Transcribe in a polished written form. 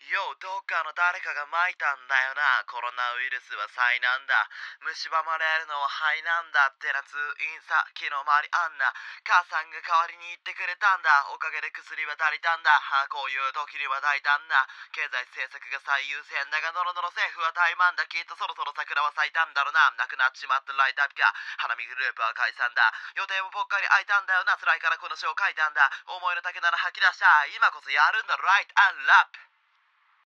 よ、どっかの誰かが撒いたんだよな。コロナウイルスは災難だ。蝕まれるのは肺なんだってな通院さ、気の回りあんな。母さんが代わりに言ってくれたんだ。おかげで薬は足りたんだ。こういう時には大胆な。経済政策が最優先だが、のろのろ政府は怠慢だ。きっとそろそろ桜は咲いたんだろうな。なくなっちまったライトアップか。花見グループは解散だ。予定もぽっかり空いたんだよな。辛いからこの詩を書いたんだ。思いの丈なら吐き出した。今こそやるんだ、ライトアンラップ。